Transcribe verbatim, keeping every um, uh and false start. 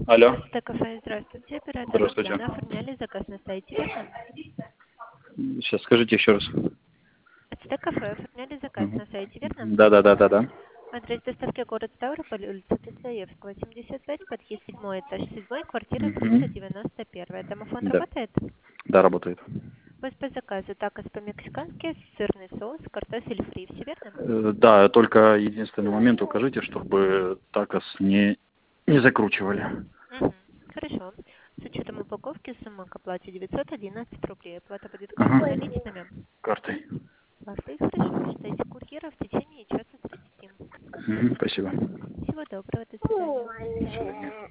Алло. Это кафе, здравствуйте, оператор Здравствуйте. Руслана. Оформляли заказ на сайте, верно? Сейчас скажите еще раз. Это кафе, оформляли заказ на сайте, верно? Да, да, да, да, да. Адрес доставки город Ставрополь, улица Достоевского, семьдесят пять, подъезд седьмой этаж, седьмой, квартира триста девяносто один. Домофон Да. работает? Да, работает. У вас по заказу такос по-мексикански, сырный соус, картофель фри, все верно? Э, Да, только единственный момент укажите, чтобы такос не, не закручивали. Угу. Хорошо. С учетом упаковки сумма к оплате девятьсот одиннадцать рублей. Оплата будет картой Ага. наличными? Картой. Картой, хорошо. Ждайте курьера в течение часа тридцати. Мгм, спасибо. Всего доброго, до свидания. До свидания.